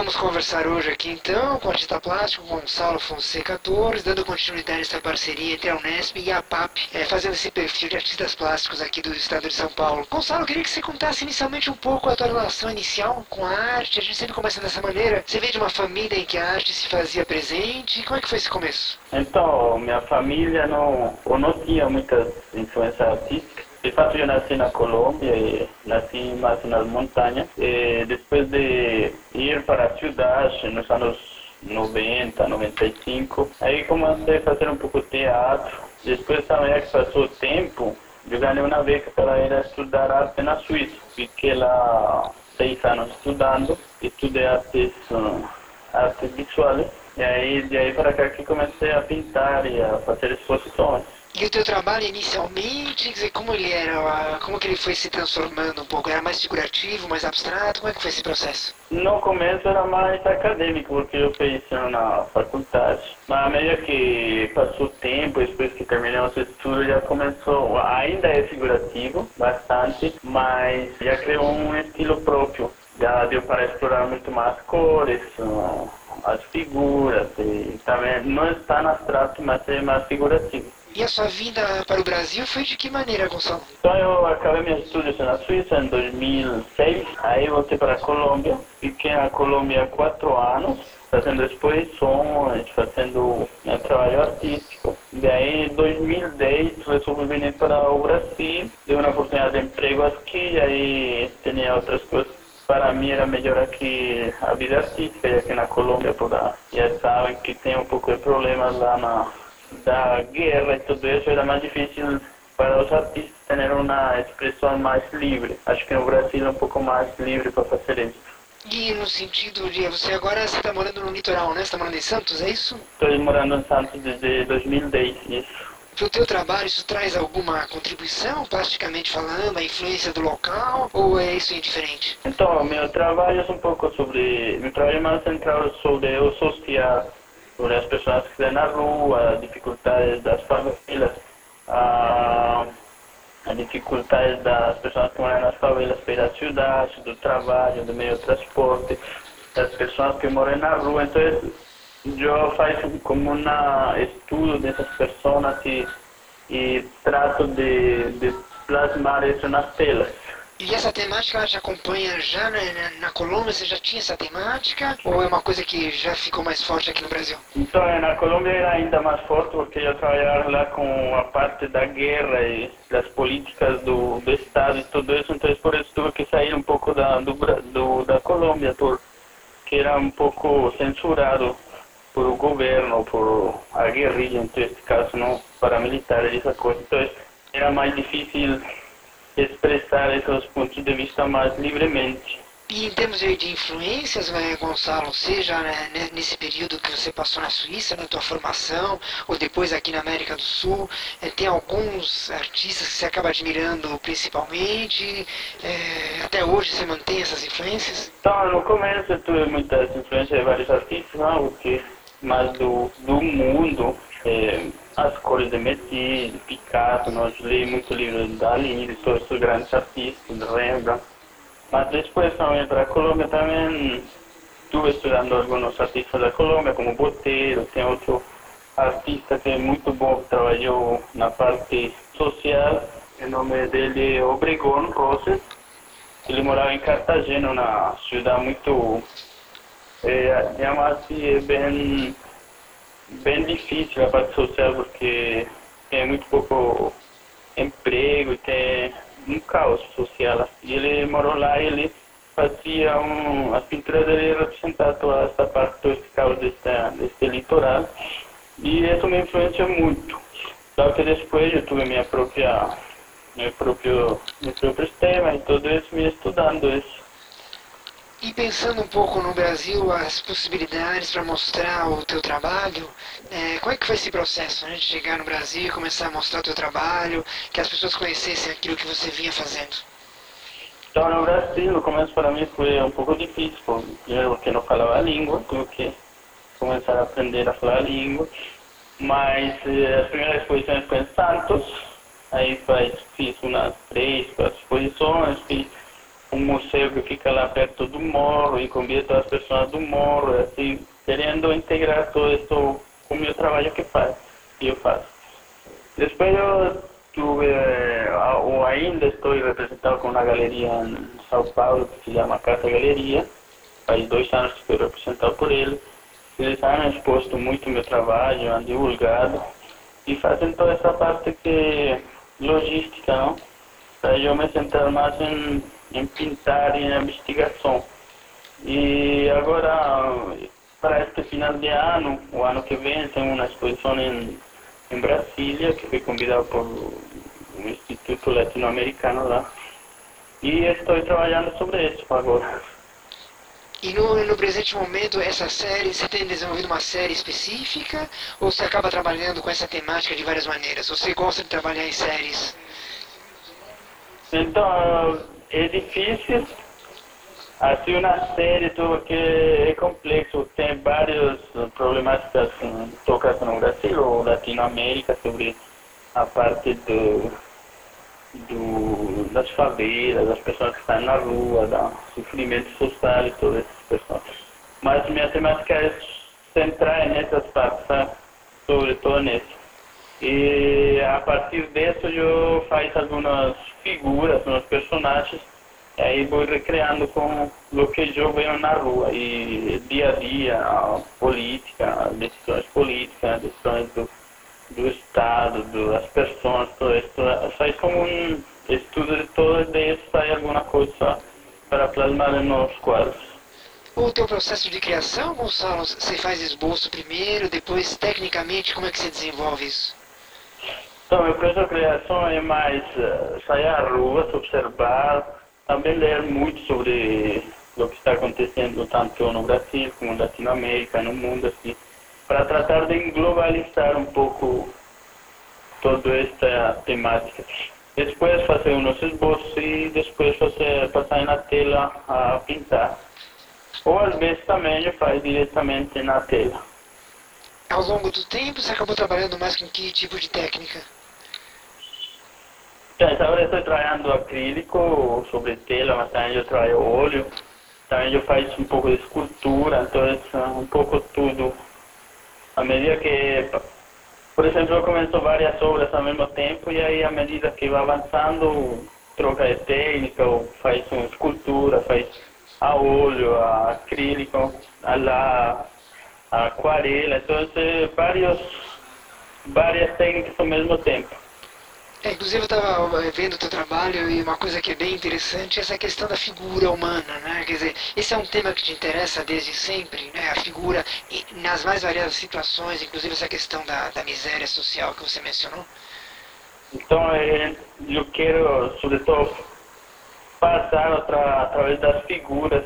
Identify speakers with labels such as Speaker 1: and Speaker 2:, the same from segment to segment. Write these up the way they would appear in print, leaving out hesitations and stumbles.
Speaker 1: Vamos conversar hoje aqui então com o artista plástico Gonçalo Fonseca Torres, dando continuidade a essa parceria entre a Unesp e a PAP, fazendo esse perfil de artistas plásticos aqui do estado de São Paulo. Gonçalo, eu queria que você contasse inicialmente um pouco a tua relação inicial com a arte. A gente sempre começa dessa maneira. Você veio de uma família em que a arte se fazia presente. Como é que foi esse começo?
Speaker 2: Então, minha família não tinha muitas influências artísticas. De fato, eu nasci na Colômbia e nasci mais nas montanhas. E depois de ir para a cidade nos anos 90, 95, aí comecei a fazer um pouco de teatro. Depois também que passou o tempo, eu ganhei uma beca para ir a estudar arte na Suíça. Fiquei lá 6 anos estudando, estudei artes visuais. E aí, de aí para cá que comecei a pintar e a fazer exposições.
Speaker 1: E o teu trabalho inicialmente, quer dizer, como ele era, como que ele foi se transformando um pouco? Era mais figurativo, mais abstrato? Como é que foi esse processo?
Speaker 2: No começo era mais acadêmico, porque eu fiz na faculdade. Mas à medida que passou o tempo, depois que terminei os estudos, já começou, ainda é figurativo, bastante, mas já criou um estilo próprio. Já deu para explorar muito mais cores, as figuras, e também não está no abstrato, mas é mais figurativo.
Speaker 1: E a sua vinda para o Brasil foi de que maneira, Gonçalo?
Speaker 2: Então eu acabei meus estudos na Suíça em 2006, aí voltei para a Colômbia, fiquei na Colômbia 4 anos, fazendo exposições, fazendo meu trabalho artístico. Daí em 2010 resolvi vir para o Brasil, dei uma oportunidade de emprego aqui, aí tinha outras coisas. Para mim era melhor aqui a vida artística, e aqui na Colômbia, já sabem que tem um pouco de problemas lá da guerra e tudo isso, era mais difícil para os artistas ter uma expressão mais livre. Acho que no Brasil é um pouco mais livre para fazer isso.
Speaker 1: E no sentido de, você agora está morando no litoral, né? Você está morando em Santos, é isso?
Speaker 2: Estou morando em Santos desde 2010, isso.
Speaker 1: Para o teu trabalho, isso traz alguma contribuição, plasticamente falando, a influência do local, ou é isso indiferente?
Speaker 2: Então, meu trabalho é um pouco sobre... Meu trabalho é mais centrado sobre o social, sobre as pessoas que estão na rua, as dificuldades das favelas, as dificuldades das pessoas que moram nas favelas para ir à cidade, do trabalho, do meio de transporte, das pessoas que moram na rua. Então, eu faço como um estudo dessas pessoas e trato de plasmar isso nas telas.
Speaker 1: E essa temática ela te acompanha já na Colômbia? Você já tinha essa temática? Ou é uma coisa que já ficou mais forte aqui no Brasil?
Speaker 2: Então, na Colômbia era ainda mais forte porque eu trabalhava lá com a parte da guerra e das políticas do Estado e tudo isso. Então, por isso tive que sair um pouco da Colômbia, porque era um pouco censurado por o governo, por a guerrilha, então, nesse caso, não paramilitares, essa coisa. Então, era mais difícil expressar esses pontos de vista mais livremente.
Speaker 1: E em termos de influências, Gonçalo, seja nesse período que você passou na Suíça, na tua formação, ou depois aqui na América do Sul, tem alguns artistas que você acaba admirando principalmente? Até hoje você mantém essas influências?
Speaker 2: Então, no começo eu tive muitas influências de vários artistas, não? Porque mais do mundo, as cores de Matisse, de Picasso, nós li muito livro de Dalí, de todos os grandes artistas, de Rembrandt. Mas depois também para a Colômbia também estive estudando alguns artistas da Colômbia, como Botero, tem outro artista que é muito bom, que trabalhou na parte social, o nome dele é Obregón Roses. Ele morava em Cartagena, uma cidade muito, digamos assim, bem difícil a parte social, porque tem muito pouco emprego e tem um caos social. E ele morou lá e ele fazia as pinturas dele representar toda essa parte, todo esse caos desse litoral. E isso me influenciou muito. Só que depois eu tive meu próprio tema e tudo isso, me estudando isso.
Speaker 1: E pensando um pouco no Brasil, as possibilidades para mostrar o teu trabalho, como é que foi esse processo, né, de chegar no Brasil e começar a mostrar o teu trabalho, que as pessoas conhecessem aquilo que você vinha fazendo?
Speaker 2: Então, no Brasil, no começo para mim foi um pouco difícil, primeiro porque não falava a língua, tive que começar a aprender a falar a língua, mas as primeiras exposições foi em Santos, aí fiz umas 3, 4 exposições, fiz um museu que fica lá perto do morro e convida as pessoas do morro, assim, querendo integrar tudo isso com o meu trabalho que eu faço. Depois eu tuve, ou ainda estou representado com uma galeria em São Paulo que se chama Casa Galeria. Faz 2 anos que estou representado por ele. Eles han exposto muito meu trabalho, han divulgado e fazem toda essa parte que logística, não? Para eu me centrar mais em pintar e na investigação. E agora, para este final de ano, o ano que vem, tem uma exposição em Brasília, que foi convidado por um Instituto Latino-Americano lá. E estou trabalhando sobre isso agora.
Speaker 1: E no presente momento, essa série, você tem desenvolvido uma série específica ou você acaba trabalhando com essa temática de várias maneiras? Você gosta de trabalhar em séries?
Speaker 2: Então, é difícil. Assim, uma série porque é complexo, tem várias problemáticas tocadas no Brasil ou Latinoamérica sobre a parte das favelas, das pessoas que estão na rua, do sofrimento social e todas essas pessoas. Mas minha temática é centrar nessas partes, sabe? Sobretudo nisso. E a partir disso eu faço algumas figuras, alguns personagens, e aí vou recriando com o que eu vejo na rua, e dia a dia, a política, decisões políticas, decisões do Estado, das pessoas, tudo isso. Faz como um estudo de todo isso, sai alguma coisa para plasmar nos quadros.
Speaker 1: O teu processo de criação, Gonçalo, você faz esboço primeiro, depois tecnicamente como é que você desenvolve isso?
Speaker 2: Então, meu processo de criação é mais sair à rua, observar, também ler muito sobre o que está acontecendo tanto no Brasil como na Latinoamérica, no mundo, assim, para tratar de globalizar um pouco toda esta temática. Depois fazer uns esboços e depois passar na tela a pintar. Ou às vezes também eu faço diretamente na tela.
Speaker 1: Ao longo do tempo, você acabou trabalhando mais com que tipo de técnica?
Speaker 2: Então, agora estou trabalhando acrílico sobre tela, mas também eu trabalho óleo. Também eu faço um pouco de escultura, então um pouco tudo. À medida que, por exemplo, eu começo várias obras ao mesmo tempo e aí à medida que vai avançando, troca de técnica, ou faz uma escultura, faz a óleo, a acrílico, a aquarela, então várias técnicas ao mesmo tempo.
Speaker 1: Inclusive eu estava vendo o teu trabalho e uma coisa que é bem interessante é essa questão da figura humana, né? Quer dizer, esse é um tema que te interessa desde sempre, né? A figura nas mais variadas situações, inclusive essa questão da miséria social que você mencionou.
Speaker 2: Então eu quero, sobretudo, passar através das figuras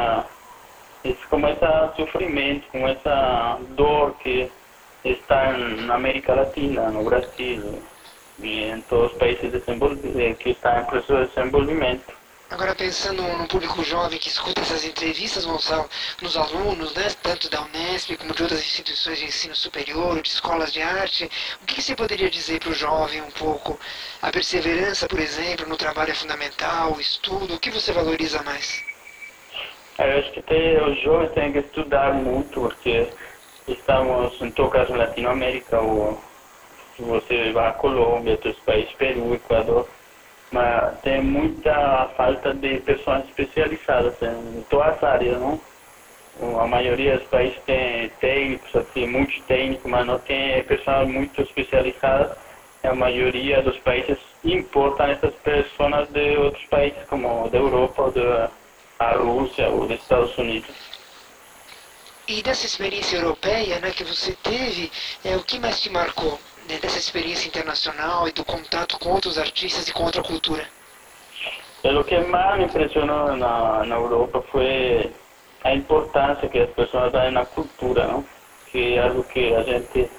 Speaker 2: como esse sofrimento, como essa dor que está na América Latina, no Brasil, e em todos os países que estão em processo de desenvolvimento.
Speaker 1: Agora pensando no público jovem que escuta essas entrevistas, Gonçalo, nos alunos, né, tanto da Unesp como de outras instituições de ensino superior, de escolas de arte, o que você poderia dizer para o jovem um pouco? A perseverança, por exemplo, no trabalho é fundamental, o estudo, o que você valoriza mais?
Speaker 2: Eu acho que os jovens têm que estudar muito, porque estamos, em todo caso, na Latinoamérica, ou se você vai à Colômbia, outros países, Peru, Equador, mas tem muita falta de pessoas especializadas em todas as áreas, não? A maioria dos países tem técnicos, assim, muitos técnicos, mas não tem pessoas muito especializadas. A maioria dos países importam essas pessoas de outros países, como da Europa, ou da Rússia ou dos Estados Unidos.
Speaker 1: E dessa experiência europeia, né, que você teve, o que mais te marcou, né, dessa experiência internacional e do contato com outros artistas e com outra cultura?
Speaker 2: O que mais me impressionou na Europa foi a importância que as pessoas dão na cultura, não? Que é algo que a gente,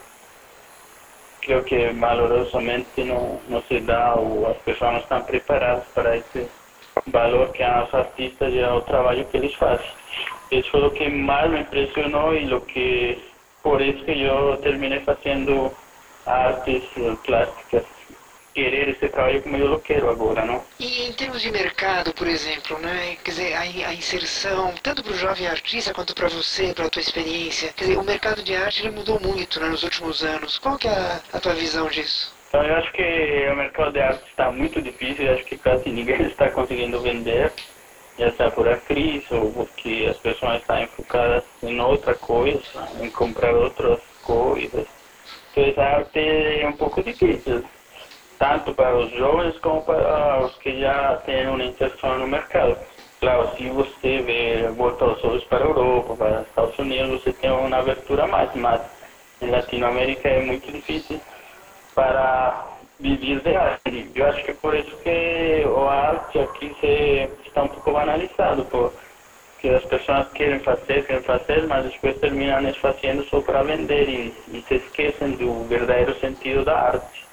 Speaker 2: creio que valorosamente não se dá, ou as pessoas não estão preparadas para esse valor que há os artistas e ao trabalho que eles fazem. Isso foi o que mais me impressionou e por isso que eu terminei fazendo artes plásticas. querer esse trabalho como eu quero agora, não?
Speaker 1: E em termos de mercado, por exemplo, né? Quer dizer, a inserção, tanto para o jovem artista quanto para você, para a tua experiência, quer dizer, o mercado de arte ele mudou muito, né, nos últimos anos. Qual que é a tua visão disso?
Speaker 2: Então eu acho que o mercado de arte está muito difícil, eu acho que quase ninguém está conseguindo vender, já seja por a crise ou porque as pessoas estão enfocadas em outra coisa, em comprar outras coisas. Então a arte é um pouco difícil, tanto para os jovens como para os que já têm uma inserção no mercado. Claro, se você volta os olhos para a Europa, para os Estados Unidos, você tem uma abertura mais, mas em Latinoamérica é muito difícil para viver de arte. Eu acho que por isso que a arte aqui está um pouco banalizado, porque as pessoas querem fazer, mas depois terminam fazendo só para vender e se esquecem do verdadeiro sentido da arte.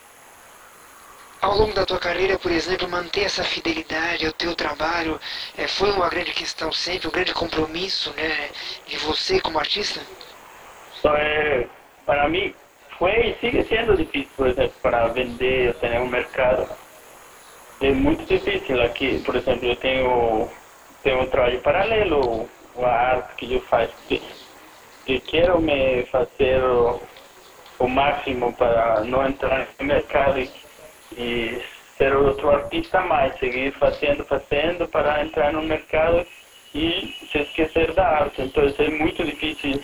Speaker 1: Ao longo da tua carreira, por exemplo, manter essa fidelidade ao teu trabalho foi uma grande questão sempre, um grande compromisso, né, de você como artista?
Speaker 2: Então, para mim, foi e sigue sendo difícil, por exemplo, para vender, ter um mercado. É muito difícil aqui, por exemplo, eu tenho um trabalho paralelo à arte que eu faço, que quero me fazer o máximo para não entrar no mercado e ser outro artista mais, seguir fazendo para entrar no mercado e se esquecer da arte. Então é muito difícil,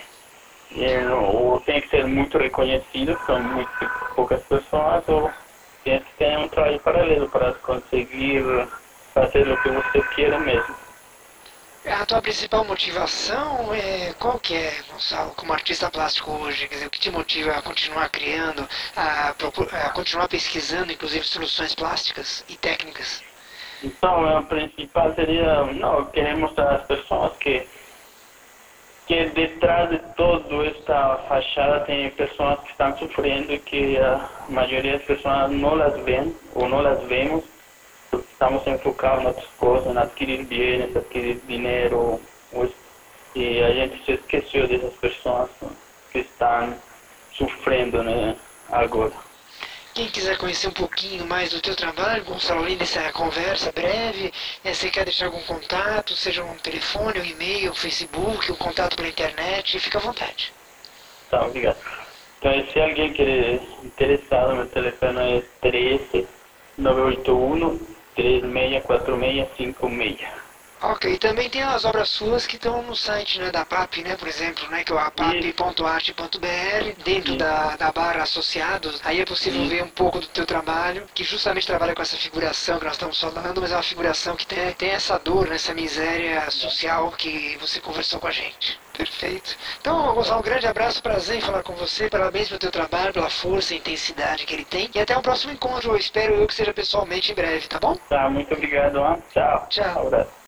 Speaker 2: ou tem que ser muito reconhecido, são muito poucas pessoas, ou tem que ter um trabalho paralelo para conseguir fazer o que você quer mesmo.
Speaker 1: A tua principal motivação qual que é, Gonçalo, como artista plástico hoje? Quer dizer, o que te motiva a continuar criando, a continuar pesquisando, inclusive, soluções plásticas e técnicas?
Speaker 2: Então, o principal seria, querer mostrar às pessoas que detrás de toda esta fachada tem pessoas que estão sofrendo e que a maioria das pessoas não las veem ou não las vemos. Estamos enfocados em outras coisas, em adquirir bens, adquirir dinheiro, e a gente se esqueceu dessas pessoas que estão sofrendo, né, agora.
Speaker 1: Quem quiser conhecer um pouquinho mais do teu trabalho, Gonçalo, além dessa conversa breve, você quer deixar algum contato, seja um telefone, um e-mail, um Facebook, um contato pela internet, fica à vontade.
Speaker 2: Tá, obrigado. Então, se alguém quer interessado, meu telefone é 13 981 364656.
Speaker 1: Ok, e também tem as obras suas que estão no site, né, da PAP, né, por exemplo, né, que é o apap.arte.br, dentro da barra associados, aí é possível ver um pouco do teu trabalho, que justamente trabalha com essa figuração que nós estamos falando, mas é uma figuração que tem essa dor, né, essa miséria social que você conversou com a gente. Perfeito. Então, Gonçalo, um grande abraço, prazer em falar com você, parabéns pelo teu trabalho, pela força e intensidade que ele tem, e até o próximo encontro, eu espero que seja pessoalmente em breve, tá bom?
Speaker 2: Tá, muito obrigado, tchau.
Speaker 1: Tchau.
Speaker 2: Um abraço.